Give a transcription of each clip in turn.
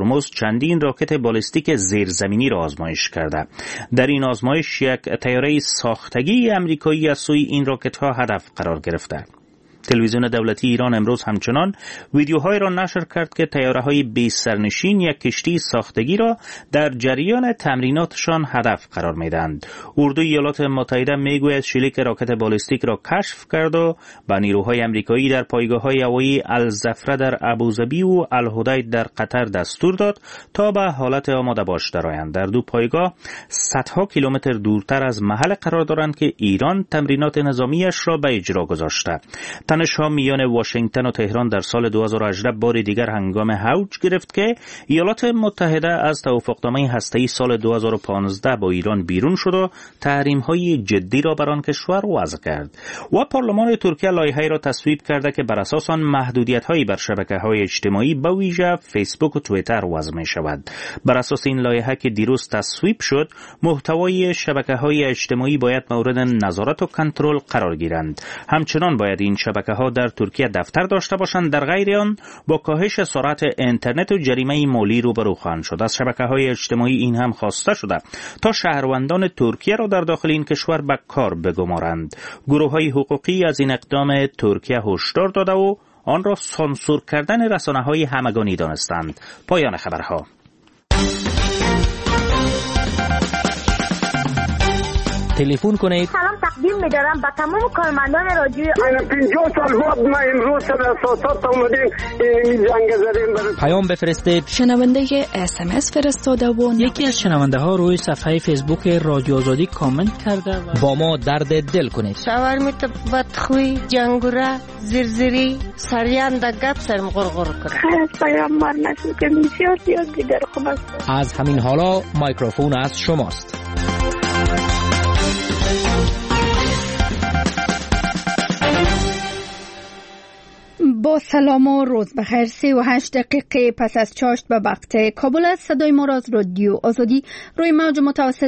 هرمز چندین راکت بالستیک زیرزمینی را آزمایش کرده. در این آزمایش یک طیاره ساختگی امریکایی از سوی این راکت‌ها هدف قرار گرفته. تلویزیون دولتی ایران امروز همچنان ویدیوهای را نشر کرد که طیاره‌های بی سرنشین یک کشتی ساختگی را در جریان تمریناتشان هدف قرار می‌دهند. اردوی ایالات متحده میگوید شلیک راکت بالستیک را کشف کرد و به نیروهای آمریکایی در پایگاه‌های هوایی الزفره در ابوظبی و الحدید در قطر دستور داد تا به حالت آماده باش درآیند. در دو پایگاه صدها کیلومتر دورتر از محل قرار دارند که ایران تمرینات نظامیش را به اجرا گذاشته. تنش‌ها میان واشنگتن و تهران در سال 2018 بار دیگر هنگام اوج گرفت که ایالات متحده از توافقنامه هسته‌ای سال 2015 با ایران بیرون شد و تحریم‌های جدی را بر آن کشور وضع کرد. و پارلمان ترکیه لایحه‌ای را تصویب کرده که بر اساس آن محدودیت‌هایی بر شبکه‌های اجتماعی به ویژه فیسبوک و توییتر وضع می‌شود. بر اساس این لایحه که دیروز تصویب شد، محتوای شبکه‌های اجتماعی باید مورد نظارت و کنترل قرار گیرند. همچنان باید این شبکه‌ها در ترکیه دفتر داشته باشند، در غیر آن با کاهش سرعت اینترنت و جریمه مالی روبرو خواهند شد. از شبکه‌های اجتماعی این هم خواسته شده تا شهروندان ترکیه را در داخل این کشور به کار بگمارند. گروه‌های حقوقی از این اقدام ترکیه هشدار داده و آن را سانسور کردن رسانه‌های همگانی دانستند. پایان خبرها. تلفن کنید. سلام تقدیم می‌دارم به تمام کارمندان رادیو. من 50 سال بعد ما امروز در اساسات اومدیم این جنگ زدیم. پیام بفرستید. شنونده SMS فرستاده و یکی از شنونده ها روی صفحه فیسبوک رادیو آزادی کامنت کرده و با ما درد دل کنید. شاورمیت بدخوی جنگوره زرزری سریان د گپ سرم غرغر کنه. خیلی پیامبر نشد که بسیار دیگر خوب است. از همین حالا میکروفون از شماست. با سلام و روز بخیر. 38 دقیقه پس از چاشت به وقت کابل است. صدای ما را از رادیو آزادی روی موج متوسط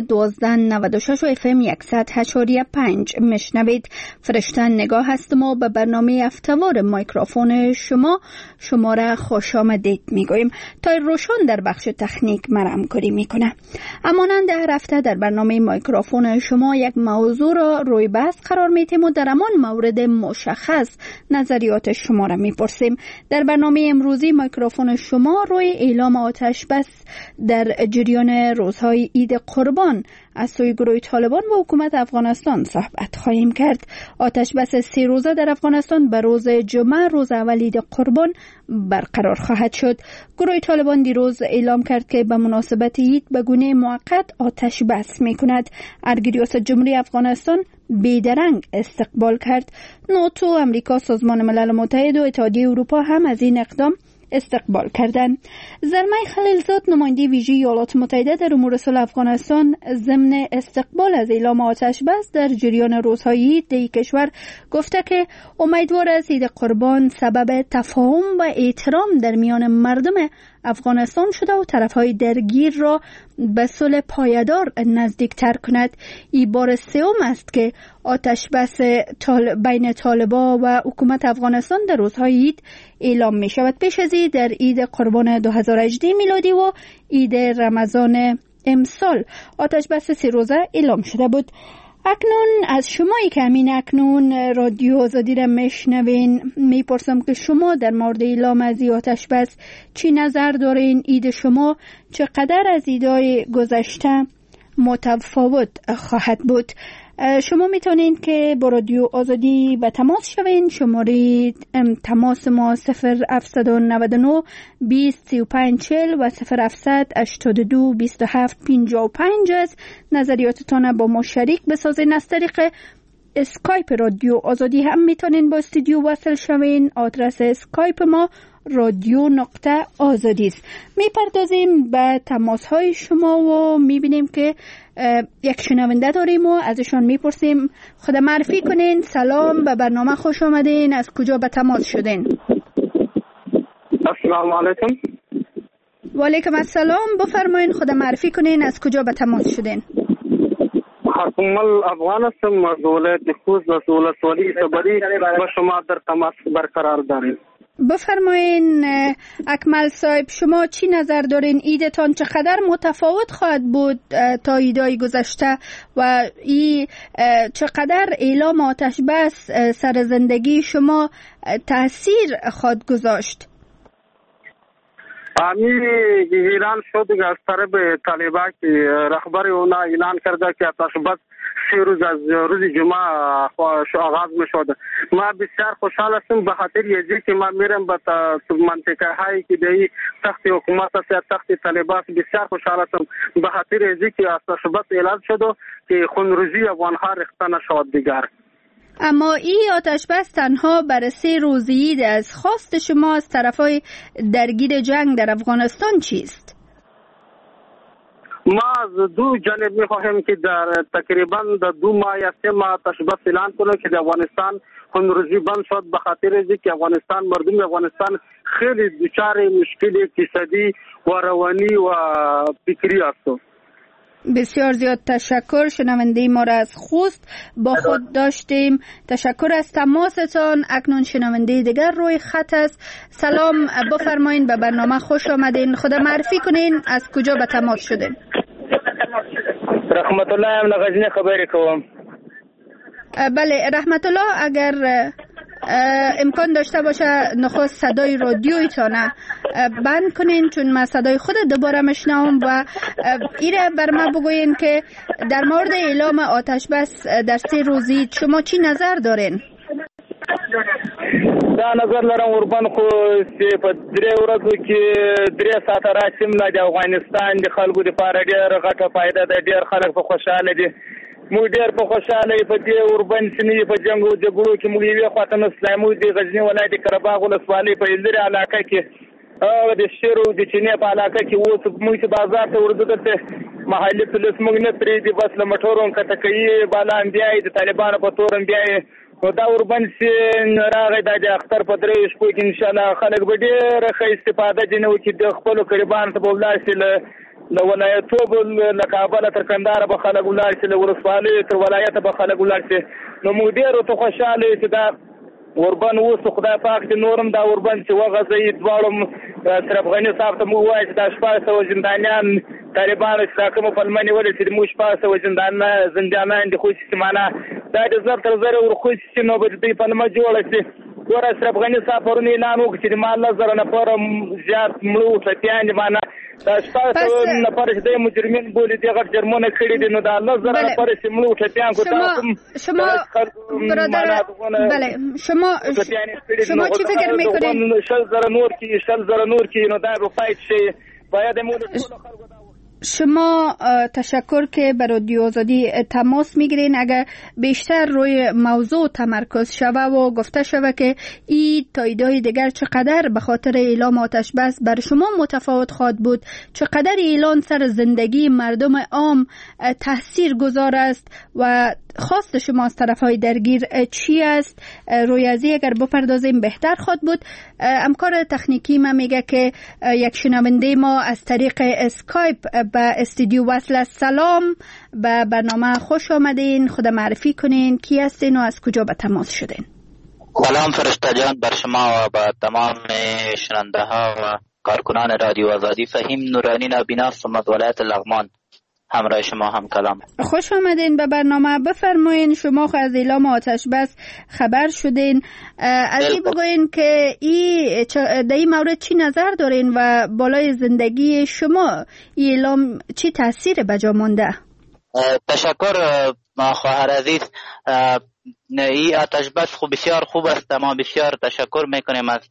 1296 و FM 100.5 میشنوید. فرشتن نگاه هستم و به برنامه افتوار میکروفون شما را خوش آمدید میگوییم. تا روشن در بخش تکنیک مرا همکاری میکنه. همانند هر هفته در برنامه میکروفون شما یک موضوع را روی بحث قرار میدیم و در همان مورد مشخص نظریات شما را میپرسیم. در برنامه امروزی میکروفون شما روی اعلام آتش بس در جریان روزهای عید قربان از سوی گروه طالبان و حکومت افغانستان صحبت خواهیم کرد. آتش بس 3 روزه در افغانستان به روز جمعه روز اول عید قربان برقرار خواهد شد. گروه طالبان دیروز اعلام کرد که به مناسبت عید به گونه موقت آتش بس میکند. ارگریاس جمهوری افغانستان بیدرنگ استقبال کرد. ناتو، امریکا، سازمان ملل متحد و اتحادیه اروپا هم از این اقدام استقبال کردند. زلمه خلیلزاد نماینده ویژه ایالات متحده در امور صلح افغانستان ضمن استقبال از اعلام آتش بس در جریان روزهای عید در کشور گفته که امیدوار است عید قربان سبب تفاهم و احترام در میان مردم افغانستان شده و طرفهای درگیر را به صلح پایدار نزدیکتر کند. این بار سوم است که آتش بس بین طالبان و حکومت افغانستان در روزهای عید اعلام می شود. پیش از این در عید قربان 2018 میلادی و عید رمضان امسال آتش بس 3 روزه اعلام شده بود. اکنون از شمایی که همین اکنون رادیو آزادی را میشنوین میپرسم که شما در مورد اعلام از آتش بس چی نظر دارین؟ عید شما چقدر از عیدهای گذشته متفاوت خواهد بود؟ شما میتونین که با رادیو آزادی به تماس شوین. شماره تماس ما 0799 20 35 40 و 0700 82 27 55 است. نظریاتتان با ما شریک بسازین. از طریق اسکایپ رادیو آزادی هم میتونین با استودیو وصل شوین. آدرس اسکایپ ما radio.azadi است. میپردازیم به تماس های شما و میبینیم که یک شنونده داریم و ازشان میپرسیم. خود معرفی کنین. سلام، به برنامه خوش آمدین. از کجا به تماس شدین؟ السلام علیکم. و علیکم السلام. بفرمایین خود معرفی کنین. از کجا به تماس شدین؟ حکومت افغان هستم از ولایت خوست و ولسوالی صبری با شما در تماس برقرار داریم. بفرمایین اکمل صاحب، شما چی نظر دارین؟ ایدتان چقدر متفاوت خواهد بود تا ایدهای گذشته و چقدر اعلام آتش بس سر زندگی شما تاثیر خواهد گذاشت؟ اعلان شد که از طرف طالبان که رهبر اونا اعلان کرده که آتش بس 3 روز از روز جمعه آغاز میشد. ما بسیار خوشحال هستم به خاطر اینکه که ما میرم به منطقه هایی که دی تحت حکومت است یا تحت طالبان. بسیار خوشحال هستم به خاطر اینکه که آتش بس اعلان شد که خونریزی افغانها ریخته نشود دیگر. اما این آتش بس تنها برای 3 روزی از خواست شما از طرفای درگیر جنگ در افغانستان چیست؟ ما از دو جانب میخواهیم که در تقریبا در 2 ماه یا 3 ماه آتش بس اعلان کنه که در افغانستان خونریزی بند شد به خاطر اینکه افغانستان مردم افغانستان خیلی دچار مشکل اقتصادی و روانی و فکری است. بسیار زیاد تشکر. شنونده ما را از خوست با خود داشتیم. تشکر از تماستان. اکنون شنونده دیگر روی خط است. سلام، بفرمایین، به برنامه خوش آمدین. خود معرفی کنین، از کجا به تماس شدین؟ رحمت الله ام غزنی خبری کوم. بله رحمت الله، اگر امکان داشته باشه نخست صدای رادیویتان بند کنین چون من صدای خود دوباره مشنوم و ایره بر ما بگوین که در مورد اعلام آتش بس در 3 روزی شما چی نظر دارین؟ دا نظر لرم قربان خو په 3 ورځو کې 3 ساعته راشم د افغانستان د خلکو لپاره ډېر غټه فائدہ ده. ډېر خلک په خوشاله دي. موږ ډېر په خوشاله په دې اوربن سیمې په جنګو جګړو کې موږ یې خاطر اسلامي د غزنی ولایت قرهباغ ولسوالۍ په لري علاقه کې د شیرو د چینه په علاقه کې اوس موږ بازار ته ورځو محلي پولیس موږ نه پرې دي بس له موټرونو کته کوي بالان بیا د طالبانو په تورن بیا دا اوربن سي راغی د اختر په 3 شپو کې ان شاء الله خلک به ډېر ښه استفاده جنو چې د خپل قربان ته بولای شي له ولایتوب له کابل تر کندهار به خلک ولای شي له ولسوالۍ تر ولایت به خلک ولای شي. نو موږ ډېر ته خوشاله چې دا اوربن اوس خدای پاک دې نورم دا اوربن چې وغځي دوړم اشرف غنی صاحب ته مو وایي چې دا 1400 زندانیان طالبانو چې کوم په لمنې ولې چې مو 1400 زندانیان دي خو چې معنا دا د زر تر زر ورخو چې نو به دې په لمه جوړ شي. ور اشرف غنی صاحب ورنه اعلان وکړي چې ما الله زره نه پر زیات مړو ټپيان معنا دا 1400 نفر چې مجرمین بولي دي غټ جرمونه کړی دي نو دا الله زره نه پر چې مړو ټپيان کو شما برادر بله شما چی فکر میکنید؟ 6000 نور کی نو دا به فایت شي باید مول شما تشکر که به رادیو آزادی تماس میگیرین. اگر بیشتر روی موضوع تمرکز شوه و گفته شوه که این تاییدهای دیگر چقدر به خاطر اعلام آتش بس بر شما متفاوت خواهد بود، چقدر اعلان سر زندگی مردم عام تاثیر گذار است و خواست شما از طرفهای درگیر چی است، روی ازی اگر بپردازیم بهتر خواهد بود. همکار تکنیکی ما میگه که یک شنونده ما از طریق اسکایپ به استودیو وصل است. سلام، به برنامه خوش آمدین. خود معرفی کنین، کی هستین و از کجا به تماس شدین؟ سلام فرشته جان بر شما و به تمام شنونده ها و کارکنان رادیو آزادی. فهیم نورانی نابینا از ولایت لغمان همراه شما هم کلام. خوش آمدین به برنامه. بفرمایین، شما از اعلام آتش بس خبر شدین، از این بگوین که در این مورد چی نظر دارین و بالای زندگی شما این اعلام چی تاثیر بجا مانده؟ تشکر خواهر عزیز. این آتش بس خوب بسیار خوب است. ما بسیار تشکر میکنیم از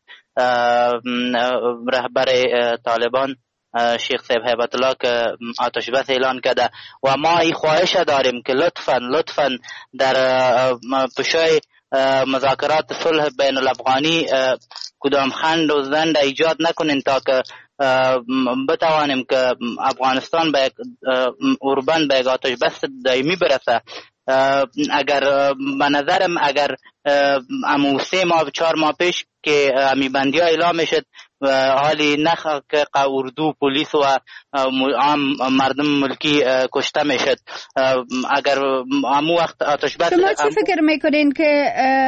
رهبر طالبان شیخ صاحب هیبت الله که آتش بس اعلان کرده و ما این خواهش داریم که لطفاً در پشای مذاکرات صلح بین الافغانی کدام خند و زند ایجاد نکنین تا که بتوانیم که افغانستان به اوربن به آتش بس دائمی برسه. اگر به نظرم اگر امو 3 ماه 4 ماه پیش که امی بندی ها اعلام شد حالی نخ که اردو پلیس و عام مردم ملکی کشته میشد، اگر امو وقت آتش بس شما چی فکر میکنین که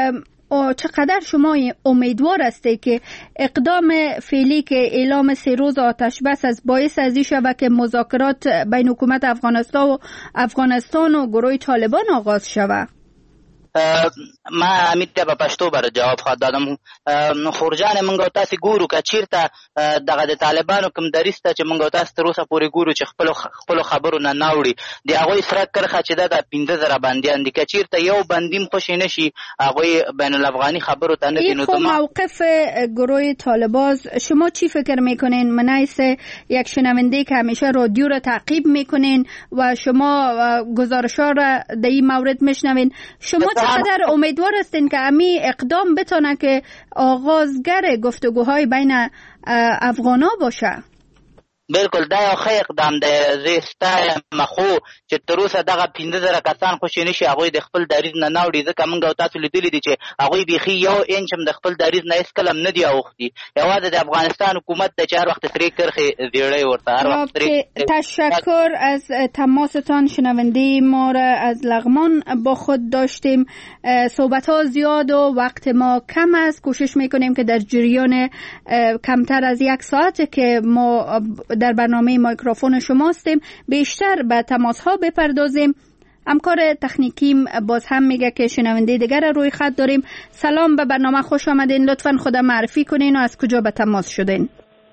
چقدر شما امیدوار هستید که اقدام فعلی که اعلام 3 روز آتش بس از باعث ازی شود که مذاکرات بین حکومت افغانستان و گروه طالبان آغاز شود؟ ما امید ته په پښتو بر جواب خو دادم خورجان مونږ تاسو ګورو که چیرته دغه د طالبانو کوم دریسته چې مونږ تاسو تر اوسه پورې ګورو چې خپل خبرو نه ناوړي د هغوی سره کرخه چې د 15000 بندیان دي که چیرته یو بندیم خوشی نشي هغوی بین الافغانی خبرو ته نه دینو. موقف گروه طالبان شما چی فکر میکنین؟ منایس یک شنونده که همیشه رادیو رو تعقیب میکنین و شما گزارش‌ها را در این مورد میشنوین، شما چقدر امیدوار هستین که امی اقدام بتونه که آغازگر گفتگوهای بین افغانا باشه؟ بالکل دا یو ښه اقدام دی. زه ستایم خو چې تر اوسه دغه 15000 کسان خوشي نشي هغوی د خپل دریځ نه ناوړي، ځکه موږ او تاسو لیدلي دي چې هغوی بیخي یو انچ هم د خپل دریځ نه هېڅکله هم نه دي اوښتي. یوازې د افغانستان حکومت ته چې هر وخت سرې کرښې زیړی ورته هر وخت تشکر از تماستان. شنونده ما را از لغمان با خود داشتیم. صحبت ها زیاد و وقت ما کم است. کوشش میکنیم که در جریان کمتر از 1 ساعت که ما در برنامه میکروفون شما هستیم بیشتر به تماس ها بپردازیم. همکار تکنیکیم باز هم میگه که شنونده دیگر روی خط داریم. سلام، به برنامه خوش آمدین. لطفاً خود معرفی کنین و از کجا به تماس شدین؟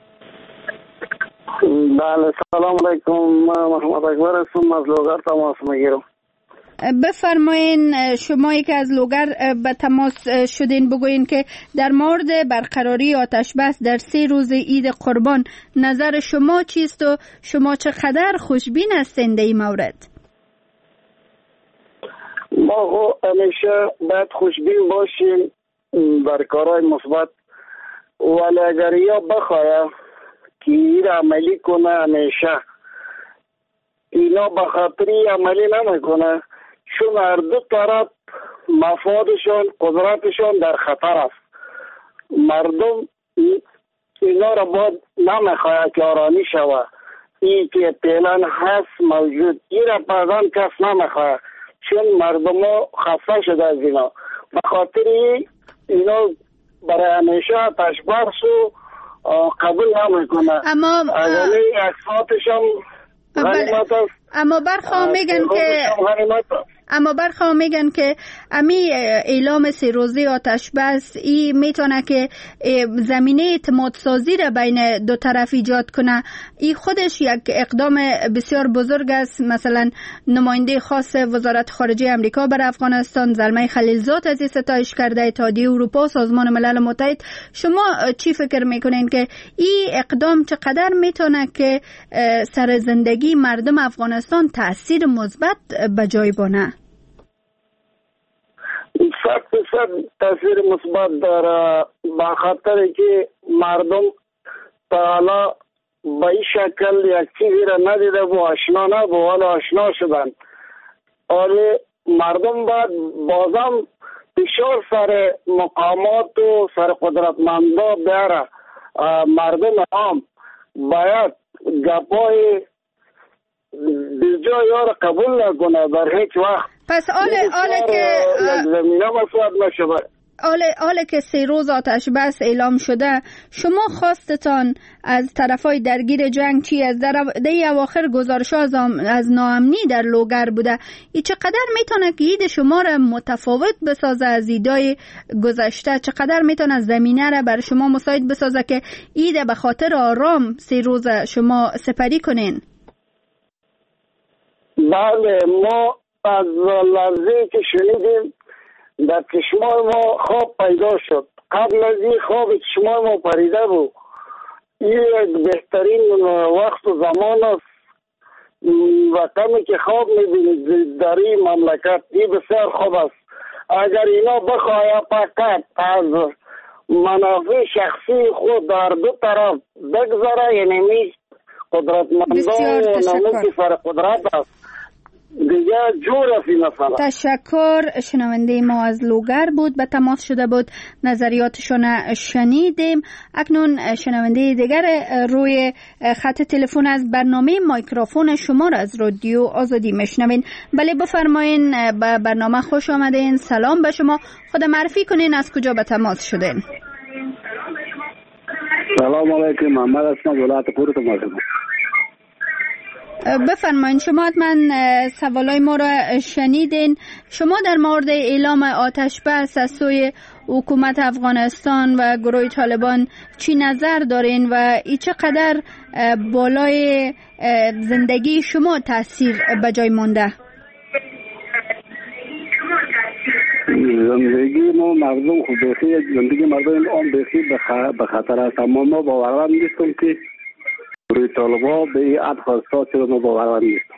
بله، سلام علیکم. محمد اکبر هستم، از لوگر تماس میگیرم. بفرمایین، شمایی که از لوگر به تماس شدین بگوین که در مورد برقراری آتش بس در 3 روز عید قربان نظر شما چیست و شما چقدر خوشبین هستین در این مورد؟ ما همیشه باید خوشبین باشیم در کارهای مثبت، ولی اگر یا بخواه که این عملی کنه همیشه اینا به خاطری عملی نمیکنه، چون هر دو طرف مفادشان قدرتشان در خطر است. مردم اینا را باید نمیخواه که آرانی شود. این که فعلا هست موجود، این را بعداً کس نمیخواه، چون مردم ها خسته شده از اینا. به خاطر اینا برای همیشه تشبرس و قبول نمیکنه. اما اکساتش هم غنیمت است. اما برخواه میگن که امی اعلام 3 روزه آتش بس ای میتونه که زمینه اعتماد سازی را بین دو طرف ایجاد کنه. ای خودش یک اقدام بسیار بزرگ است. مثلا نماینده خاص وزارت خارجه امریکا بر افغانستان زلمه خلیلزاد از این ستایش کرده. اتحادیه اروپا، سازمان ملل متحد. شما چی فکر میکنین که این اقدام چقدر میتونه که سر زندگی مردم افغانستان تأثیر مثبت به جای بانه؟ 100% تاثیر مثبت داره، به خاطر که مردم تا حالا به این شکل یک چیزی را ندیده و آشنا نبود، ولی آشنا شدن. ولی مردم باید بازم فشار سر مقامات و سر قدرتمندا بیاره. مردم عام باید گپای بجای را قبول نکنه در هیچ وقت. پس حاله که 3 روز آتش بس اعلام شده، شما خواستتان از طرفای درگیر جنگ چی است؟ در اواخر گزارش از ناامنی در لوگر بوده. این چقدر میتونه که عید شما را متفاوت بسازه از عیدای گذشته؟ چقدر میتونه زمینه را بر شما مساعد بسازه که عید به خاطر آرام 3 روز شما سپری کنین؟ بله، ما از لحظه که شنیدیم در چشمان ما خواب پیدا شد. قبل از این خواب چشمان ما پریده بود. این یک بهترین وقت و زمان است وقتی که خواب میبینید در این مملکت. این بسیار خوب است. اگر اینا بخواه فقط از منافع شخصی خود در دو طرف بگذاره، یعنی قدرتمندان و نمونی سر قدرت است، دیگه جور است این مسئله. تشکر. شنونده ما از لوگر بود، به تماس شده بود، نظریاتشون شنیدیم. اکنون شنونده دیگر روی خط تلفن از برنامه مایکروفون شما را از رادیو آزادی میشنوین. بله بفرمایین، به برنامه خوش آمدین. سلام به شما، خود معرفی کنین از کجا به تماس شدین؟ سلام علیکم، محمد هستم، ولایت پور تماس. بفرمایین، شما حتما سوالای ما را شنیدین. شما در مورد اعلام آتش بس از سوی حکومت افغانستان و گروه طالبان چی نظر دارین و ای چقدر بالای زندگی شما تاثیر به جای مونده؟ زندگی ما مردم خود بخیر، زندگی مردم آن بخیر به خطر است، اما ما باورم نیستم که گروه طالبان به این عد خواستات ما باورم نیستم.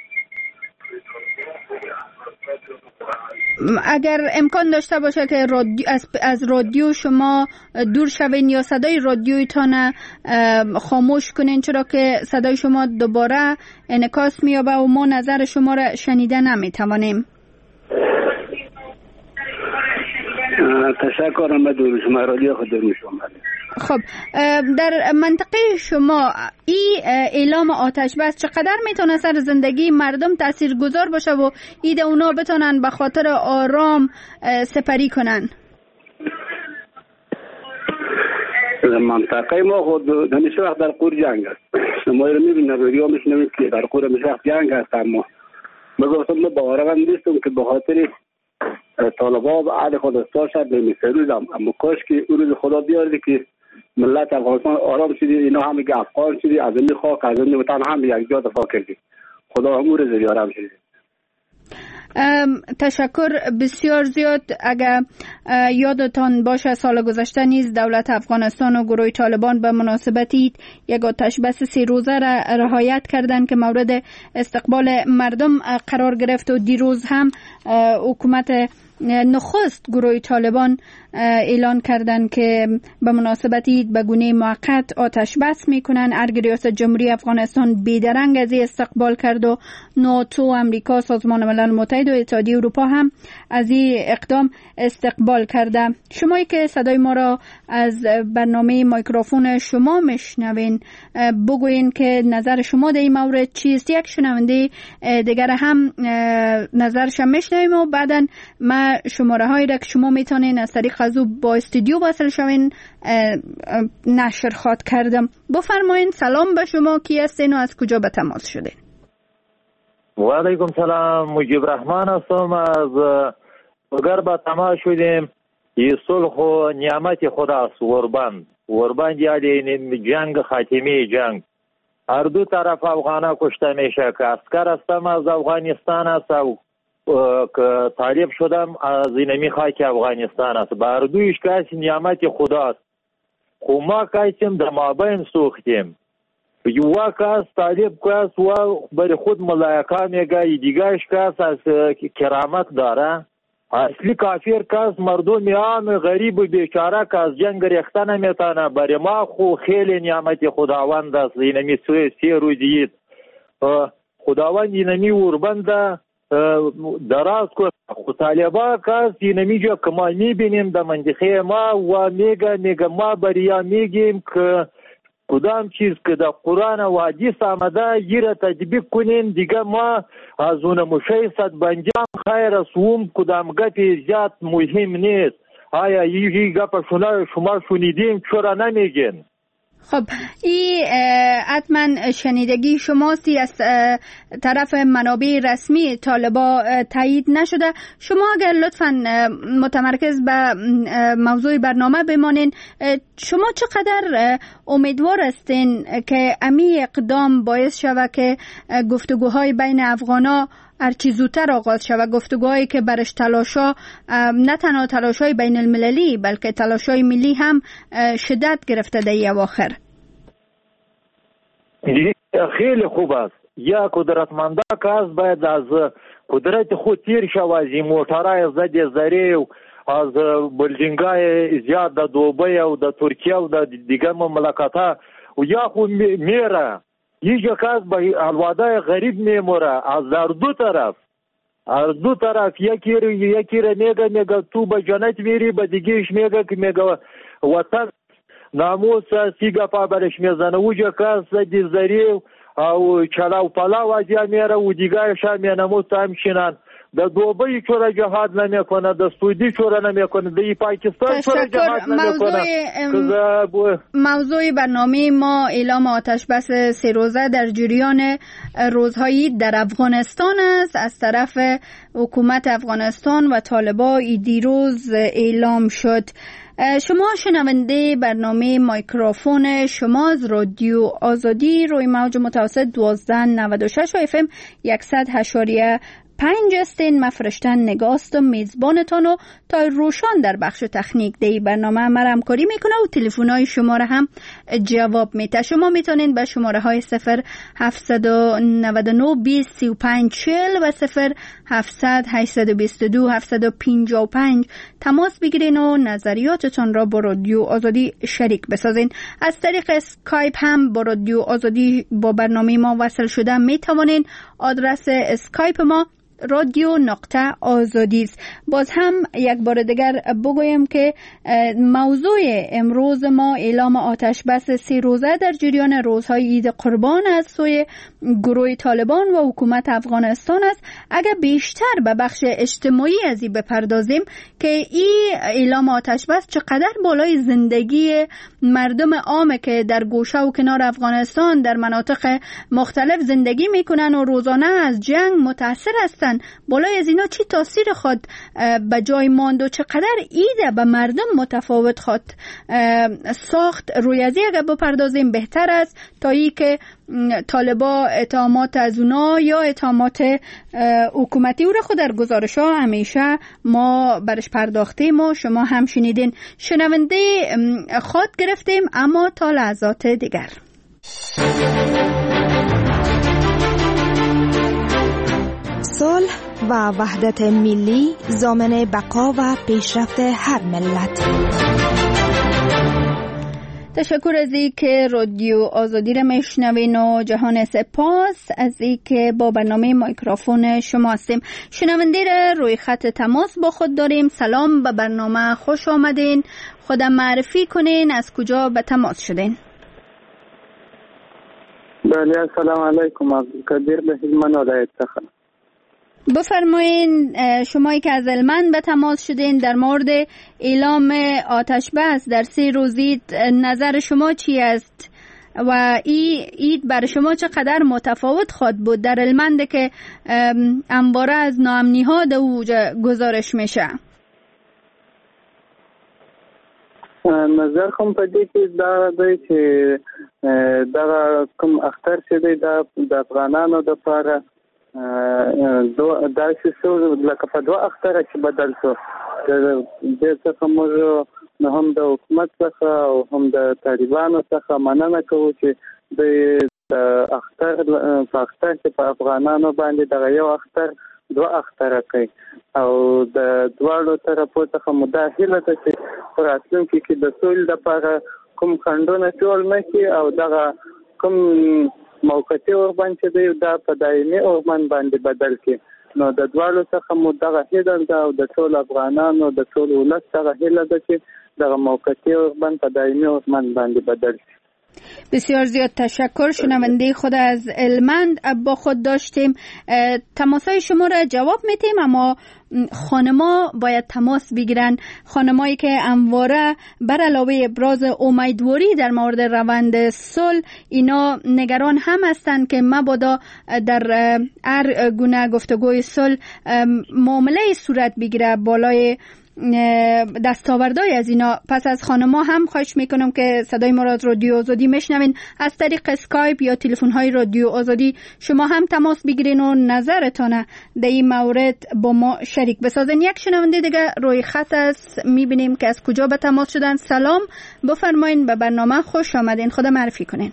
اگر امکان داشته باشه که از رادیو شما دور شوین یا صدای رادیویتان خاموش کنین، چرا که صدای شما دوباره انعکاس می‌یابه و ما نظر شما را شنیده نمی‌توانیم. تشکر. من دور شما رادیو خود میشم. خب در منطقه شما این اعلام آتش بس چقدر میتونه سر زندگی مردم تاثیرگذار باشه و ایده اونا بتونن به خاطر آرام سپری کنن؟ منطقه ما خود همیشه وقت در قور جنگ است. شما رو میبینید رادیو میشنوید که در قور همیشه وقت جنگ است، اما من گفتم من باورم نیستم که به خاطر طالبان به عهد خود استاشد نمی‌سروزم، اما کاش که اون روز خدا بیارده که ملت افغانستان آرام شدی، اینا هم که افغان شدی، از این خاک از این وطن هم یک جا دفاع کردی. خدا هم روز آرام شدی. تشکر بسیار زیاد. اگر یادتان باشه سال گذشته نیز دولت افغانستان و گروه طالبان به مناسبتی یک آتش بس 3 روزه را رعایت کردند که مورد استقبال مردم قرار گرفت و دیروز هم حکومت نخست گروه طالبان اعلان کردند که به مناسبتی به گونه موقت آتش بس میکنن. ارگ ریاست جمهوری افغانستان بیدرنگ از این استقبال کرد و ناتو، امریکا، سازمان ملل متحد و اتحادیه اروپا هم از این اقدام استقبال کرده. شمایی که صدای ما را از برنامه مایکروفون شما میشنوین بگوین که نظر شما در این مورد چیست. یک شنونده دیگر هم نظرش میشنویم و بعداً ما شماره هایی را که شما میتونین از طریق از با استودیو واصل شوین نشر خواد کردم. بفرمایین. سلام به شما، کی هستین و از کجا به تماس شدین؟ و علیکم سلام، مجیب رحمان هستم، از لوگر به تماس شدیم. این صلح و نعمت خداست. وربند یعنی جنگ، خاتمه جنگ. هر دو طرف افغانا کشته میشه که اسکر هستم از افغانستان است و که طالب شدم از اینمی خاک افغانستان است. بر دویش کسی نعمت خداست. خو ما کسیم در مابین سوختیم. یو کس طالب کس و بر خود ملایکا میگه، دیگرش کس از کرامت داره. اصلی کافر کس مردم عام غریب و بیچاره که از جنگ ریخته نمیتونه. بر ما خو خیلی نعمت خداوند است. اینمی 3 روزید خداوند اینمی وربنده دراز کنه. طالبا کس اینمی جا که ما میبینیم در منطقه ما و میگه ما بریا میگیم که کدام چیز که در قرآن و حدیث آمده یه تطبیق کنین، دیگه ما از اون مشایصت بنجام خیر اسوم کدام گپی زیاد مهم نیست. آیا یه گپ شما شنیدیم چرا نمیگین؟ خب این حتما شنیدگی شماستی از طرف منابع رسمی طالبا تایید نشده. شما اگر لطفاً متمرکز به موضوع برنامه بمانین، شما چقدر امیدوار هستین که امی اقدام باعث شود که گفتگوهای بین افغانا هرچی زودتر آغاز شود، گفتگوهایی که برش تلاشا نه تنها تلاشای بین المللی بلکه تلاشای ملی هم شدت گرفته در اواخر؟ خیلی خوب است. یا قدرتمنده کس باید از قدرت خود تیر شود، از این موترهای زد زری و از بلدینگای زیاد در دوبای و در ترکیه و در دیگر مملکت ها و یا خود میره هیچ کس به الوادای غریب میموره از دو طرف یکی را میگه تو به جنت میری، به دیگهش میگه که میگه وطن ناموس سیگا پا برش میزنه. اوجا کس دیزداری او چلاو پلاو از یا میره و دیگهش هم ناموس هم شینن. در دوبایی چورا جهاد نمیکنه، در سعودی چورا نمیکنه، در پاکستان چورا جهاد نمیکنه. موضوع برنامه ما اعلام آتش بس 3 روزه در جریان روزهای در افغانستان است. از طرف حکومت افغانستان و طالبان دیروز اعلام شد. شما شنونده برنامه مایکروفون شما از رادیو آزادی روی موج متوسط 1296 و FM 100.5 هستین. من فرشتن نگاستم میزبانتان و تا روشان در بخش تکنیک دی برنامه مرا همکاری میکنه و تلفن‌های شما را هم جواب میده. شما میتونین به شماره های 0799 20 35 40 و 0700 822 755 تماس بگیرین و نظریاتتان را با رادیو آزادی شریک بسازین. از طریق اسکایپ هم با رادیو آزادی با برنامه ما وصل شده میتوانین. آدرس اسکایپ ما radio.azadi است. باز هم یک بار دیگر بگویم که موضوع امروز ما اعلام آتش بس 3 روزه در جریان روزهای عید قربان از سوی گروه طالبان و حکومت افغانستان است. اگر بیشتر به بخش اجتماعی از این بپردازیم که این اعلام آتش بس چقدر بالای زندگی مردم عامه که در گوشه و کنار افغانستان در مناطق مختلف زندگی میکنن و روزانه از جنگ متاثر هستن، بالای از اینا چی تاثیر خود به جای ماند و چقدر ایده به مردم متفاوت خود ساخت. روی از اگر بپردازیم بهتر است تا ای که طالبا اتهامات از اونا یا اتهامات حکومتی او را خود در گزارش ها همیشه ما برش پرداختیم و شما هم شنیدین. شنونده خود گرفتیم اما تا لحظات دیگر. صلح و وحدت ملی ضامن بقا و پیشرفت هر ملت. تشکر از این که رادیو آزادی را میشنوین و جهان سپاس از این که با برنامه مایکروفون شما هستیم. شنونده را روی خط تماس با خود داریم. سلام، به برنامه خوش آمدین. خودم معرفی کنین، از کجا به تماس شدین؟ بله، السلام علیکم. عبدالقدیر به هلمند ولایت څخه. بفرمایین شمایی که از هلمند به تماس شدین در مورد اعلام آتش بس در 3 روزی نظر شما چی است و عید برای شما چقدر متفاوت خواهد بود در هلمند که همواره از ناامنی ها در اوج گزارش میشه؟ نظر کوم په دې کې دا دی چې دا کوم اختر چې دی د افغانانو لپاره دا چې لکه په 2 اختره چې بدل شو. د څخه موږ هم د حکومت څخه او هم د طالبانو څخه مننه کوو چې د اختر چې په افغانانو باندې دغه یو اختر 2 اختره کوي او د دواړو طرفو څخه مداخله ده چې په راتلونکي کې د سولې لپاره کوم خنډونه جوړ نه کړي او دغه کوم موقتي اوربند چې دی دا په دایمي اوربند باندې بدل کړي. نو د دواړو څخه مو دغه هیله ده او د ټول افغانانو د ټول ولس دغه هیله ده چې دغه موقتي اوربند په دایمي اوربند باندې بدل کړي. بسیار زیاد تشکر. شنونده خود از هلمند با خود داشتیم. تماسای شما را جواب میتیم اما خانما باید تماس بگیرن. خانمایی که همواره بر علاوه ابراز امیدواری در مورد روند صلح اینا نگران هم هستند که مبادا در هر گونه گفتگوی صلح معامله صورت بگیره بالای دستاوردهای از اینا. پس از خانما هم خواهش میکنم که صدای ما را رادیو آزادی میشنوین از طریق اسکایپ یا تلفن های رادیو آزادی شما هم تماس بگیرین و نظرتان در این مورد با ما شریک بسازین. یک شنونده دیگه روی خط است، میبینیم که از کجا به تماس شدن. سلام، بفرمایین، به برنامه خوش آمدین. خدا معرفی کنین.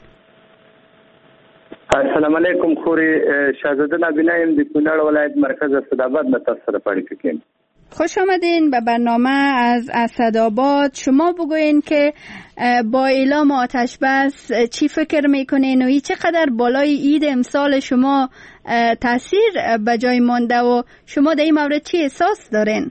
السلام علیکم. خوري شاهزاده نبینا يم د کونړ ولایت مرکز اسداباد متاثر پړی کېم. خوش آمدین به برنامه از اسدآباد. شما بگوین که با اعلام آتش بس چی فکر میکنین و چقدر بالای عید امسال شما تاثیر به جای مانده و شما در این مورد چی احساس دارین؟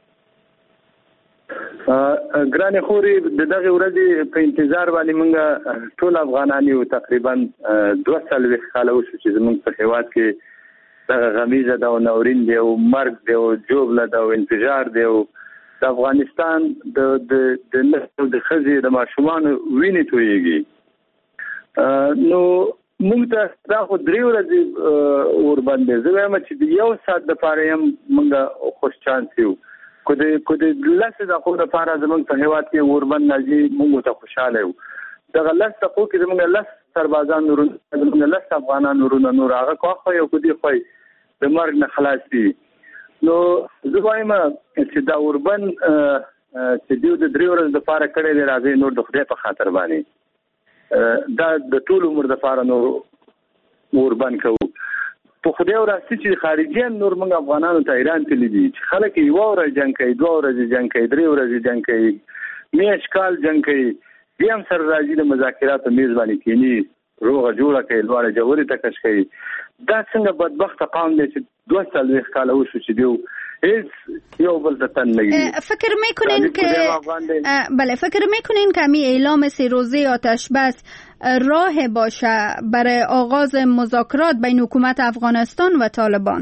ګرانې خوري د دغه ورځې په انتظار باندې موږ ټول افغانان یو تقریبا 200 کاله وشو چې زموږ په هیواد کې دغه غمیزه ده او ناورین دی او مرګ دی او جوړه ده او انفجار دی او د افغانستان د ښځې د ماشومان وینې تویږي. نو موږ ته دا خو 3 ورځې ورباندې زه وایم چې یو ساعت د پاره هم موږ خوش چانس یو کو د لاسه د خو د پاره زموږ په هیواد کې وربند ناجی موږ ته خوشاله یو. دغه لاسه خو کې زموږ لاس سربازان نورونه زموږ لاس افغانان نورونه نور هغه خو یو کو دی خو د مرګ نه خلاص دي. نو زه وایم چې دا وربند چې دیو د 3 ورځې د پاره کړي دی راځي نور د خدای په خاطر باندې دا د ټول عمر د پاره نور وربند کوو. په خدای وراسي چې خارجيان نور موږ افغانانو ته ایران ته لیدي چې خلک یو ورځ جنگ کوي 2 ورځې جنگ کوي 3 ورځې جنگ کوي میاشت کال جنگ کوي بیا هم سره راځي د مذاکراتو میز باندې کینی روغه جوړه کوي لوړه جوړه تکش کوي. دا څنګه بدبخت قوم دی چې 200 کاله وشو چې دیو هیچ یو بل دتن نگیری. فکر میکنین که بله فکر میکنین که می اعلام 3 روزه آتش بس راه باشه برای آغاز مذاکرات بین حکومت افغانستان و طالبان؟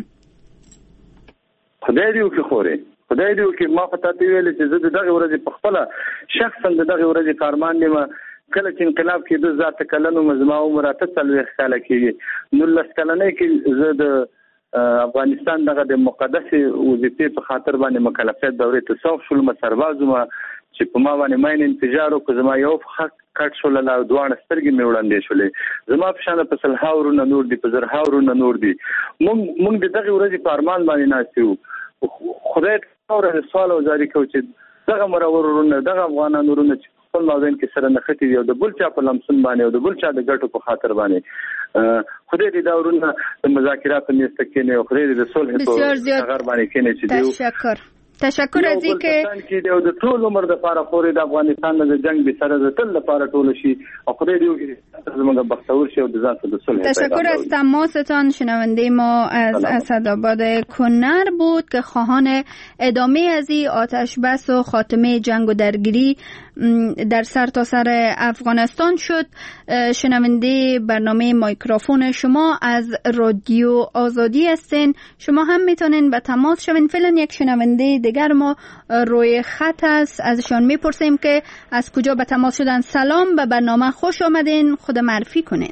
خدای دیو که خوره خدای دیو که ما خطاتی ویلی چې زه دغه ورځې په خپل شخصا دغه ورځې کارمان نیم کله چې انقلاب کې د ذات کلنو مزما عمر 43 کاله کې 19 کلنې کې زه د افغانستان دغه د مقدس وظیفې په خاطر باندې مکلفیت دورې ته سوق شول مسربازو ما چې په ما باندې ماین انتظار او زما یو حق کټ شول لا دوه سترګې مې وړاندې شولې زما په شان په سلهاورو نور دي په زرهاورو نور دي مونږ دغه ورځې په ارمان باندې ناسیو. خدای اورل سوال او جاری کو چې دغه مرورونه دغه افغانانو ورونه چې خپل ماوین کې سره نختی دی او د بل چا په لمسون باندې او د بل چا د ګټو په خاطر باندې خدای دې دا ورونه د مذاکرات میسته کې نه خدای دې د صلح په هغه باندې کې نه چې دی. تشکر از اینکه د ټول عمر د لپاره خوري د افغانستان د جنگ به سره د تل لپاره ټول شي او خدای دې زموږ بختور شي او د ذات د صلح. تشکر از تماستان. شنونده ما از اسدآباد کنر بود که خواهان ادامه از این آتش بس و خاتمه جنگ و درگیری در سرتاسر افغانستان شد. شنونده برنامه مایکروفون شما از رادیو آزادی هستین. شما هم میتونین به تماس شوین. فعلا یک شنونده دیگر ما روی خط است، ازشان میپرسیم که از کجا به تماس شدن. سلام، به برنامه خوش آمدین، خود معرفی کنین.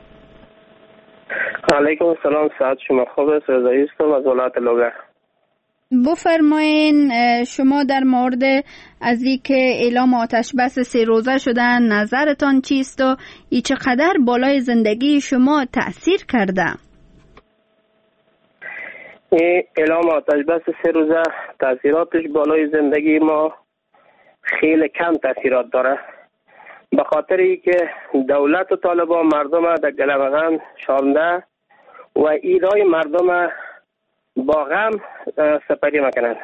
علیکم السلام، ساعت شما خوب است؟ رضایی هستم از ولایت لوگر. بفرمایین شما در مورد از اینکه اعلام آتش بس 3 روزه شدن نظرتان چیست و این چقدر بالای زندگی شما تأثیر کرده؟ اعلام آتش بس 3 روزه تأثیراتش بالای زندگی ما خیلی کم تأثیرات داره، به خاطر اینکه دولت و طالبان مردم در گلمغان شانده و ایرای مردم با غم سپری میکنن.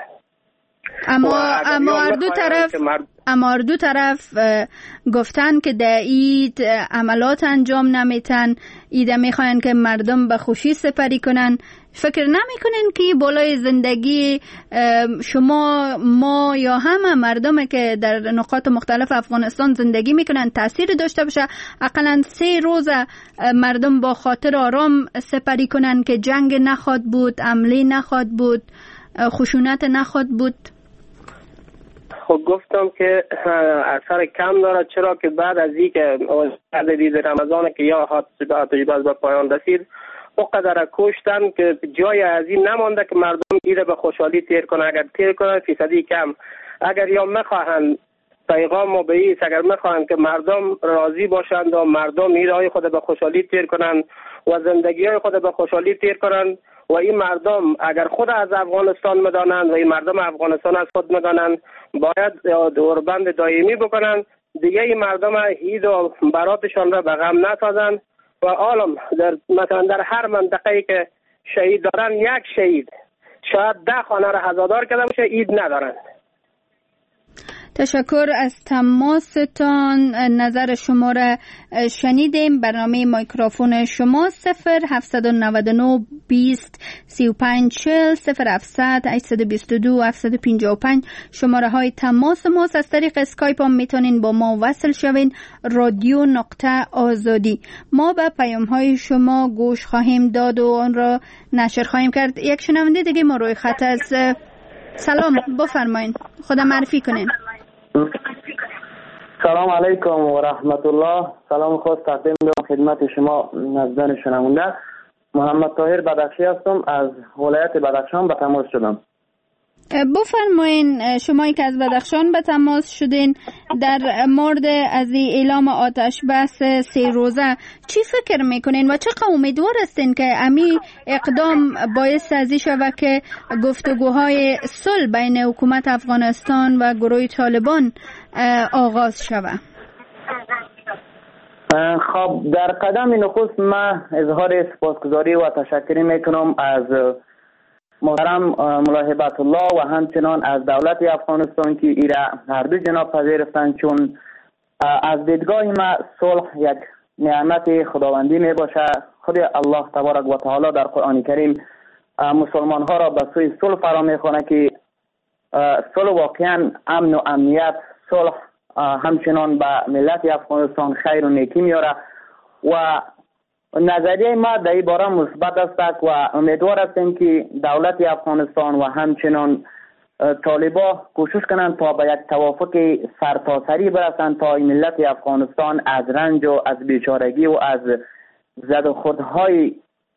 اما دو طرف گفتن که در عید عملات انجام نمیتن، ایده میخواین که مردم به خوشی سپری کنن. فکر نمیکنین که بالای زندگی شما، ما یا همه مردم که در نقاط مختلف افغانستان زندگی میکنن تاثیر داشته باشه؟ اقلا 3 روز مردم با خاطر آرام سپری کنن که جنگ نخواد بود، حمله نخواد بود، خشونت نخواد بود. خب گفتم که اثر کم داره، چرا که بعد از این که عدد رمضان که یا آتش بس به پایان رسید اقدر کشتن که جای از این نمانده که مردم ایره به خوشحالی تیر کنن. اگر تیر کنن فیصدی کم، اگر یا میخواهند پیغام ما به ایست، اگر میخواهند که مردم راضی باشند و مردم ایره خود به خوشحالی تیر کنن و زندگی های خود به خوشحالی تیر کنن و این مردم اگر خود از افغانستان میدانند و این مردم افغانستان از خود میدانند باید دوربند دائمی بکنند دیگه. این مردم عید و براتشان را به غم نسازند و عالم مثلا در هر منطقه‌ای که شهید دارن یک شاید 10 خانه را عزادار کرده باشه، عید ندارند. تشکر از تماستان. نظر شما را شنیدیم. برنامه میکروفون شما 0799 20 35 40 0700 822 755 شماره های تماس ماست. از طریق اسکایپ هم میتونین با ما وصل شوین. رادیو نقطه آزادی. ما به پیام های شما گوش خواهیم داد و آن را نشر خواهیم کرد. یک شنونده دیگه ما روی خط است. سلام، بفرمایین، خدا معرفی کنین. سلام علیکم و رحمت الله. سلام خاص تقدیم دارم خدمت شما نزدان شنونده. محمد طاهر بدخشی هستم، از ولایت بدخشان به تماس شدم. بفرمایین، شمایی که از بدخشان به تماس شدین، در مورد از اعلام آتش بس 3 روزه چی فکر میکنین و چقدر امیدوار هستین که امی اقدام باعث ازی شود که گفتگوهای صلح بین حکومت افغانستان و گروه طالبان آغاز شود؟ خب، در قدم نخست من اظهار سپاسگزاری و تشکر میکنم از محترم ملا هبت الله و همچنان از دولت افغانستان که ایره هر دو جناب پذیرفتند، چون از دیدگاه ما صلح یک نعمت خداوندی می باشه. خود الله تبارک و تعالی در قرآن کریم مسلمان ها را به سوی صلح فرا میخوانه که صلح واقعا امن و امنیت، صلح همچنان به ملت افغانستان خیر و نیکی میاره و نظریه ما در این باره مثبت است و امیدوار هستیم که دولت افغانستان و همچنان طالبان کوشش کنند تا به یک توافق سرتاسری برسند تا ملت افغانستان از رنج و از بیچارگی و از زد و خوردهای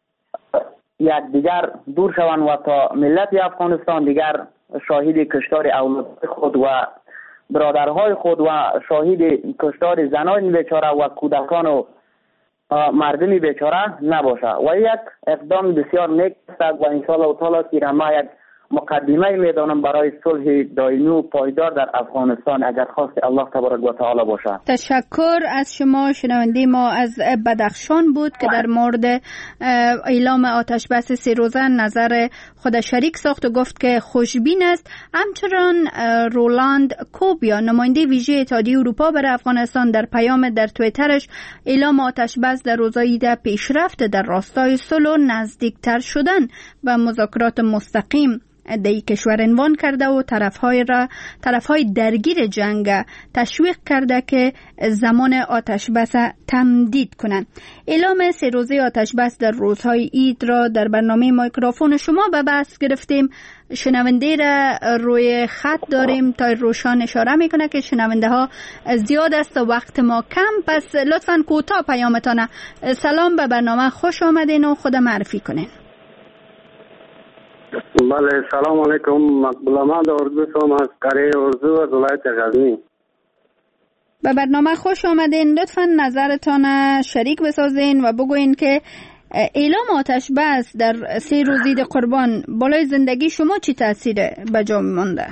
یکدیگر دور شوند و تا ملت افغانستان دیگر شاهد کشتار اولاد خود و برادرهای خود و شاهد کشتار زنان بیچاره و کودکان و مردمی بیچاره نباشه. و یک اقدام بسیار نیک است و انشاءالله تعالی که ما یک مقدمه میدانم برای صلح دائمی و پایدار در افغانستان اگر خواست الله تبارک و تعالی باشه. تشکر از شما. شنونده ما از بدخشان بود که در مورد اعلام آتش بس 3 روزه نظر خود شریک ساخت و گفت که خوشبین است. همچنان رولاند کوبیا نماینده ویژه اتحادیه اروپا برای افغانستان در پیام در توییترش اعلام آتش بس در روزهای ده پیشرفت در راستای صلح و نزدیکتر شدن و مذاکرات مستقیم در کشور عنوان کرده و طرفهای درگیر جنگ تشویق کرده که زمان آتش بس تمدید کنند. اعلام 3 روزه آتش بس در روزهای عید را در برنامه میکروفون شما به بحث گرفتیم. شنونده را روی خط داریم تا روشان اشاره میکنه که شنونده ها زیاد است و وقت ما کم، پس لطفاً کوتاه پیامتان. سلام، به برنامه خوش آمدین و خود معرفی کنین. بله، سلام علیکم. مقبول احمد اردو از قریه اردو از ولایت غزنی. به برنامه خوش آمدین. لطفاً نظرتان شریک بسازین و بگوین که اعلام آتش بس در 3 روز عید قربان بالای زندگی شما چی تاثیر به جا مانده؟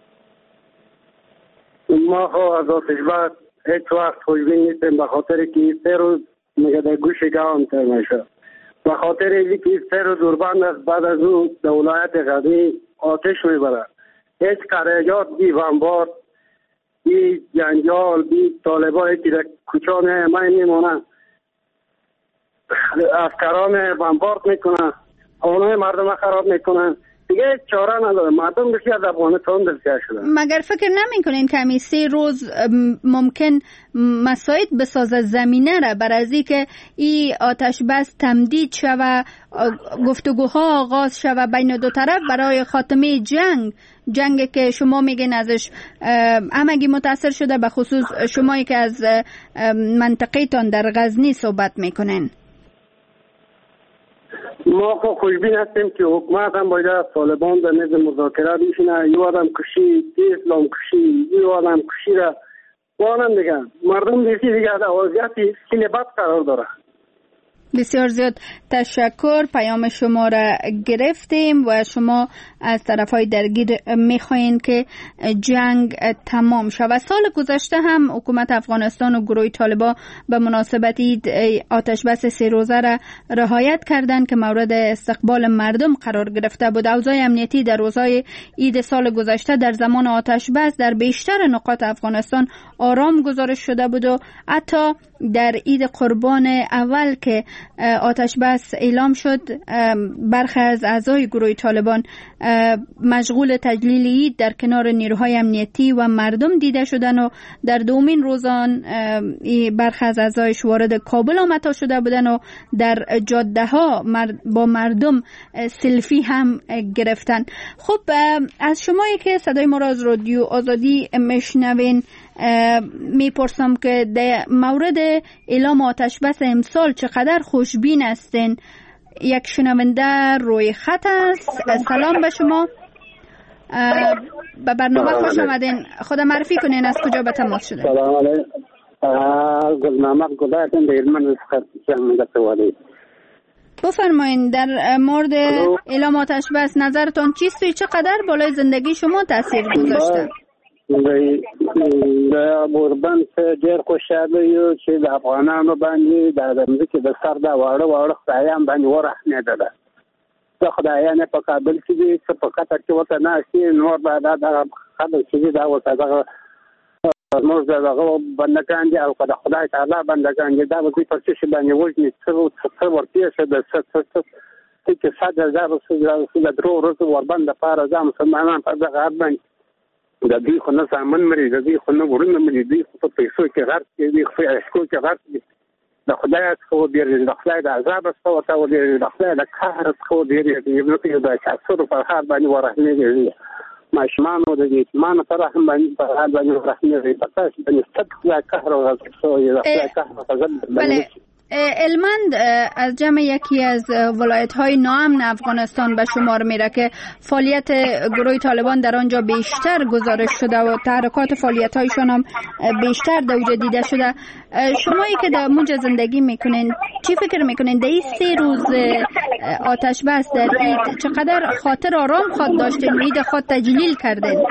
ما از آتش بس هیچ وقت خوشبین نیستیم، به خاطر که 3 روز میگه در گوش گاون تر میشه. به خاطر اینکه 3 روز دوربند است، بعد از اون در ولایت غزنی آتش میبره. هیچ قریات بی بمبار، بی جنجال، بی طالبایی که در کوچه میمونن، افکران بمبارد میکنن، خانه مردم خراب میکنن. دیگه چاره نداره. مردم بسیار از افغانستان دلسیر شدن. مگر فکر نمیکنین که همین 3 روز ممکن مساعد بسازه زمینه را بر ازی که این آتش بس تمدید شود، گفتگوها آغاز شود بین دو طرف برای خاتمه جنگ که شما میگین ازش همگی متاثر شده، به خصوص شمایی که از منطقه تان در غزنی صحبت میکنین؟ ما خب خوشبین هستیم که حکومت هم باید طالبان در میز مذاکره بشینه. یه آدم کشی، اسلام کشی، یه آدم کشی را بانم دیگه مردم دیگه در وضعیت سینه بد قرار داره. بسیار زیاد تشکر. پیام شما را گرفتیم و شما از طرفهای درگیر میخواین که جنگ تمام شود. سال گذشته هم حکومت افغانستان و گروه طالبان به مناسبت عید آتش بس 3 روزه را رعایت کردند که مورد استقبال مردم قرار گرفته بود. اوضاع امنیتی در روزهای عید سال گذشته در زمان آتش بس در بیشتر نقاط افغانستان آرام گزارش شده بود و حتی در عید قربان اول که آتش بس اعلام شد برخی از اعضای گروه طالبان مشغول تجلیل عید در کنار نیروهای امنیتی و مردم دیده شدن و در دومین روزان برخی از اعضایش وارد کابل آمده شده بودن و در جاده ها با مردم سلفی هم گرفتن. خب از شمایی که صدای ما را از رادیو آزادی میشنوین میپرسم که در مورد اعلام آتش بس امسال چقدر خوشبین هستین؟ یک شنونده روی خط است. سلام به شما، به برنامه خوش آمدین. خود معرفی کنین از کجا به تماس شدین؟ سلام علیکم. گلنامه گلایتن در من بفرمایین در مورد اعلام آتش بس نظرتون چیست و چقدر بالای زندگی شما تاثیر گذاشته؟ د اوربند ډېر خوشاله یو چې د افغانانو باندې د ځمکې د سر د واړه خدایان باندې ورحمېدله. د خدایانې په کابل کې دي چې په قطر کې ورته ناستې نور به دا خلک چې دي دا ورته دغه زموږ دغه بندګان دي او که د خدای تعالی بندګان دي دا به دوی پر څه شي باندې وژني څه ورپېښه ده څه کیسه ده دا به د درو ورځو اوربند دپاره دا مسلمانان په دغه حد باندې د دوی خو نه سامان مري، د دوی خو نه ورونه مري، دوی خو په پیسو کې غرق دي، دوی خو په عشقو کې غرق دي. د خدای څخه وبېرېږي، د خدای د عذاب څخه ورته وبېرېږي، د خدای د قهر څخه وبېرېږي، د چاڅرو په حال باندې ورحمېږي، ماشومانو د یتیمانو په رحم باندې په حال باندې ورحمېږي. په تاسو باندې ستر خدای قهر او غضب شوی، د خدای قهر او غضب. هلمند از جمع یکی از ولایت‌های ناامن افغانستان به شمار میره که فعالیت گروه طالبان در آنجا بیشتر گزارش شده و تحرکات فعالیت‌هایشان هم بیشتر در اونجا دیده شده. شمایی که در اونجا زندگی میکنین چی فکر میکنین در این 3 روز آتش بس در عید چقدر خاطر آرام خود داشتین و عید خود تجلیل کردین؟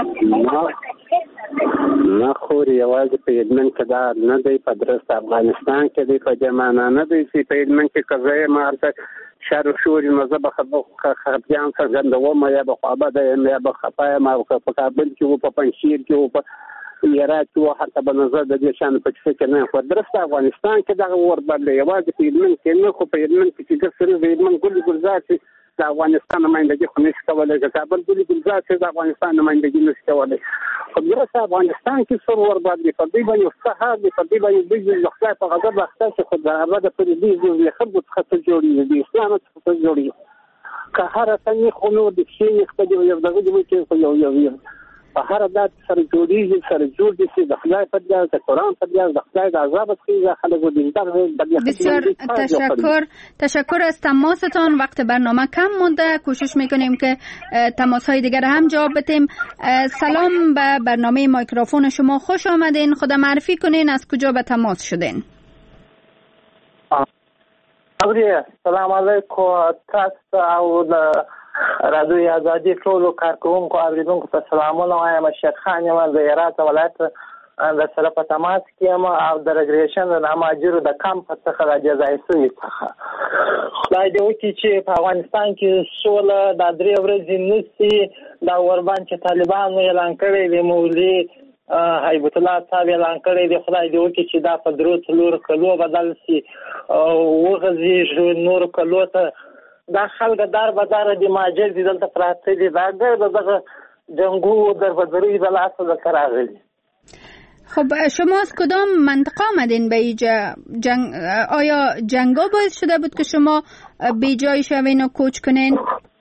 نه خو یوازې په هلمند کې دا نه دی، په درست افغانستان کې دی، په جمانه نه دی چې په هلمند کې که زه یم هلته شر و شور نو زه به خفګان څرګندوم یا به خوابده یم یا به خفه یم، او که په کابل کې و، په پنجشیر کې و، په هرات کې و، هلته به نظر د دې شیانو په کیسه کې نه یم. خو درست افغانستان کې دغه اور بل دی، یوازې په هلمند کې نه، خو په هلمند کې چې ګرسري د هلمند ګل ګلزار چې د افغانستان نمایندګي خو نشي کولی، که کابل ګل ګلزار چې د افغانستان نمایندګي نشي کولی. خو درست افغانستان کې سر ور باندې په دې باندې سهار دې په دې باندې دوی د خدای په غضب اخته چې خو د هغه د پرې دې د خلکو څخه څه جوړېږي، د اسلام څخه څه جوړېږي. که هره څنګه خو نو د کښېني خپل یو دغه دې کې خو یو په هر دات سره جوړیږي، سره جوړ دي چې د خدای په دیار د قرآن په دیار د خدای د عذاب څخه خلک دې بسیار تشکر از تماستان. وقت برنامه کم مونده، کوشش میکنیم که تماس های دیگر هم جواب بدیم. سلام به برنامه میکروفون شما، خوش آمدین. خدا معرفی کنین از کجا به تماس شدین؟ سلام علیکم. تاسو او رادیوی آزادی ټولو کارکوونکو اوریدونکو ته سلامونه وایم. شیخ خان یم د هرات ولایت د سره په تماس کې یم او د ریګریشن د مهاجرو د کمپ څخه د جزایي سوي څخه. خدای دې وکړي چې په افغانستان کې سوله دا 3 ورځې نشي. دا اوربند چې طالبانو اعلان کړی دی، مولوي حیبت الله صاحب اعلان کړی دی، خدای دې وکړي چې دا په 3 کلو بدل شي او وغځېږي نورو کلو ته. دا خلک دار بدار دي، ماجر دي، دلته پراته دي، دا دغه جنگو در بدری د لاسه دلته راغلي. خب شما از کدام منطقه آمدین به اینجا؟ آیا جنگا باعث شده بود که شما بی جای شوین و کوچ کنین؟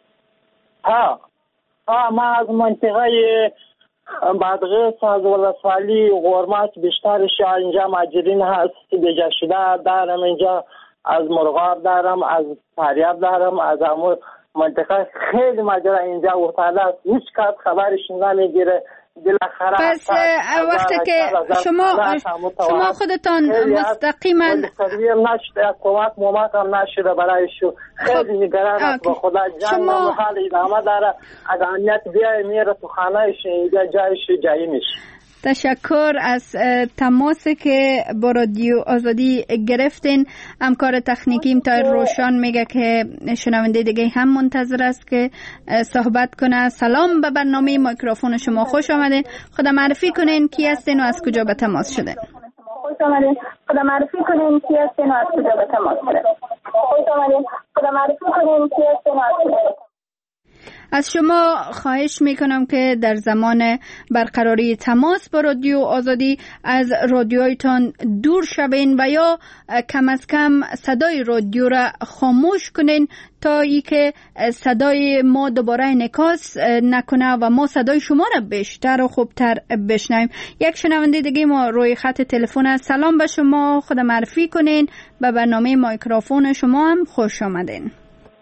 ما از منطقه بادغیس از ولسوالی غورمات بیشترش اینجا ماجرین هست که بیجا شده دارم. اینجا از مرغاب دارم، از فاریاب دارم، از همون منطقه خیلی ماجرا اینجا افتاده است. هیچ کس خبرش نمیگیره. بالاخره پس وقتی که شما خودتان مستقیما نشده کمک هم نشده برایشو خیلی نگران است با خدا جنگ و حال ادامه داره اگر امنیت بیای میره تو خانهش اینجا جایش جایی میشه. تشکر از تماسی که با رادیو آزادی گرفتین. همکار تکنیکیم تا روشان میگه که شنونده دیگه هم منتظر است که صحبت کنه. سلام به برنامه میکروفون شما، خوش آمدین. خدا معرفی کنین کی هستین و از کجا به تماس شده؟ خوش آمدین. خدا معرفی کنین کی هستین و از کجا به تماس شده؟ خوش آمدین. خدا معرفی کنین کی هستین و از کجا. از شما خواهش میکنم که در زمان برقراری تماس با رادیو آزادی از رادیویتان دور شوین و یا کم از کم صدای رادیو را خاموش کنین تا ای که صدای ما دوباره انعکاس نکنه و ما صدای شما را بیشتر و خوبتر بشنویم. یک شنونده دیگه ما روی خط تلفن است. سلام به شما، خود معرفی کنین. به برنامه میکروفون شما هم خوش آمدین.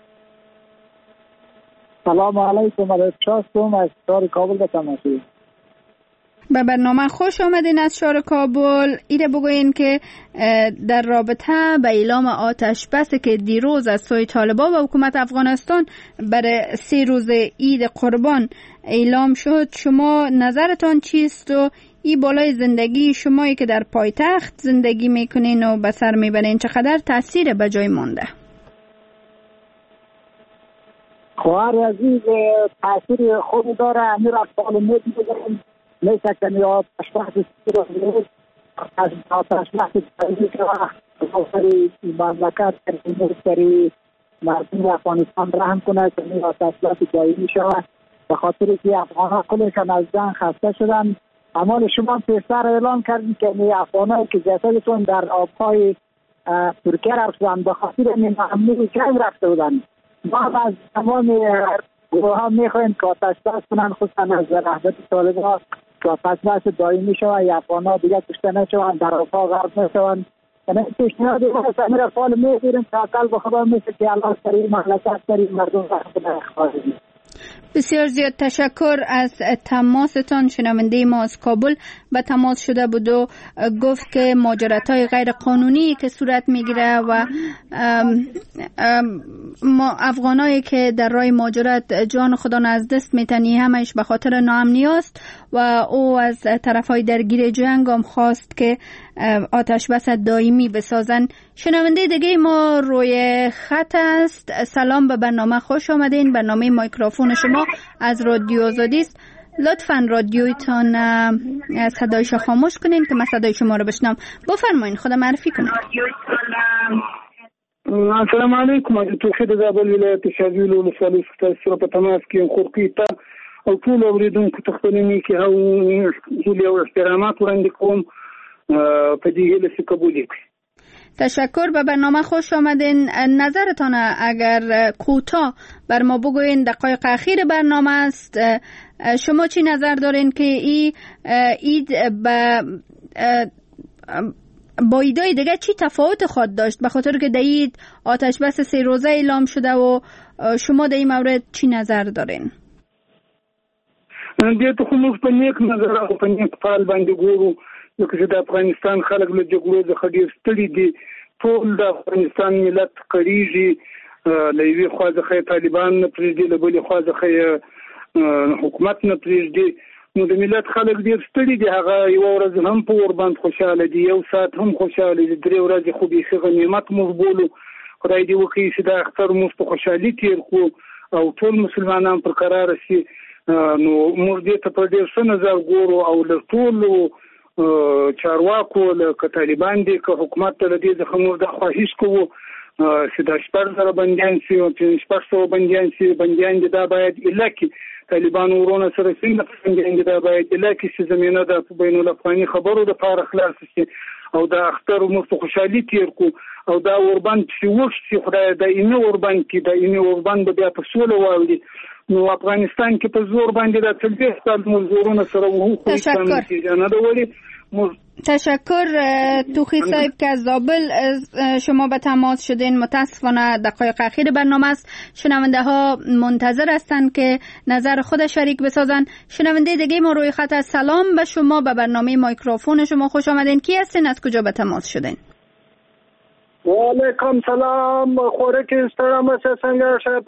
سلام علیکم، هستم از شهر کابل به تماشای. به برنامه خوش آمدین از شهر کابل. ایره بگوین که در رابطه به اعلام آتش بسی که دیروز از سوی طالبان و حکومت افغانستان برای 3 روز عید قربان اعلام شد، شما نظرتان چیست و این بالای زندگی شمایی که در پایتخت زندگی میکنین و به سر میبرین چقدر تاثیر به جای مانده؟ خواهر عزیز تاثیر خوبی داره. امیر افغان میدونیم میشه که نیاد اشباح از اشباح تایید که سری مملکت سری مردم افغانستان رحم کنه که نیاد اشباح جایی شود به خاطر که افغان ها کلشان از جنگ خسته شدن. اما شما پیشتر اعلام کردیم که افغان ها که جسدتون در آبهای ترکیه رفتن به خاطر امنی جنگ رفته بودن. ما از تمام گروه ها میخوایم که آتش بس کنن، خصوصا از رهبر طالبان که آتش بس دائمی شود یا افغان ها دیگه کشته نشوند، در آبها غرق نشوند. یعنی پیشنهاد ما امیر افغان میگیریم که اقل به خدا میشه که الله سری مملکت سری مردم رحمت اخوازی. بسیار زیاد تشکر از تماستان. شنونده ما از کابل به تماس شده بود و گفت که مهاجرت‌های غیر قانونی که صورت میگیره و ما افغانایی که در راه مهاجرت جان خودان از دست میتنی همش به خاطر ناامنی است و او از طرفای درگیر جنگ هم خواست که آتش بس دائمی بسازن. شنونده دیگه ما روی خط است. سلام به برنامه، خوش آمدین. برنامه میکروفون شما از رادیو آزادی است. لطفاً رادیویتان صدایش خاموش کنین که من صدای شما رو بشنوم. بفرمایین، خدا معرفی کنین. السلام علیکم. از توحید زابل ولایت شاذیل ولسوالی ستاسو په تماس کې خورقي ته او ټول اوریدونکو ته خپلنی کې او احترامات وړاندې کوم په دې هیله چې قبول کړئ. تشکر. به برنامه خوش آمدین. نظرتان اگر کوتاه بر ما بگوین، دقایق اخیر برنامه است، شما چی نظر دارین که این عید با ایدای دیگه چی تفاوت خواهد داشت؟ به خاطر که در عید آتش بس 3 روزه اعلام شده و شما در این مورد چی نظر دارین؟ دې ته خو موږ په نیک نظر او په نیک فعال باندې ګورو، ځکه چې د افغانستان خلک له جګړو څخه ډېر ستړي دي. ټول د افغانستان ملت کړیږي، له یوې خوا څخه طالبان نه پرېږدي، له بلې خوا څخه حکومت نه پرېږدي. نو د ملت خلک ډېر ستړي دي. هغه یوه ورځ هم په اور باندې خوشحاله دي، یو ساعت هم خوشحاله دي، 3 ورځې خو بیخي غنیمت موږ بولو. خدای دې وکړي چې دا اختر موږ په خوشحالي تېر کړو او ټول مسلمانان پر قراره شي. نو موږ دې ته په ډېر ښه نظر ګورو او له ټولو چارواکو لکه طالبان دي که حکومت ته له دې څخه موږ دا خواهش کوو چې دا 6,000 بندیان شي او 600 بندیان شي. بندیان دي دا باید الکي طالبان ورونه سره څنګه بندیان دي دا باید الکي چې زمينه د بین الافغاني خبرو د لپاره خلاص شي او دا اختر موږ په خوشحالي تیر کو او دا اوربان چې وښتي خدای د اینه اوربان کې د اینه اوربان به بیا په سوله واوړي. نو افغانستان کې په زور باندې د 30 سال مزورونه سره وو خو څنګه نه دا وړي تشکر توخی صاحب که از زابل شما به تماس شدین. متاسفانه دقایق اخیر برنامه است، شنونده ها منتظر هستند که نظر خود شریک بسازن. شنونده دیگه ما روی خط. سلام به شما، به برنامه مایکروفون شما خوش آمدین. کی هستین؟ از کجا به تماس شدین؟ و علیکم سلام. خوره که استرام است سنگر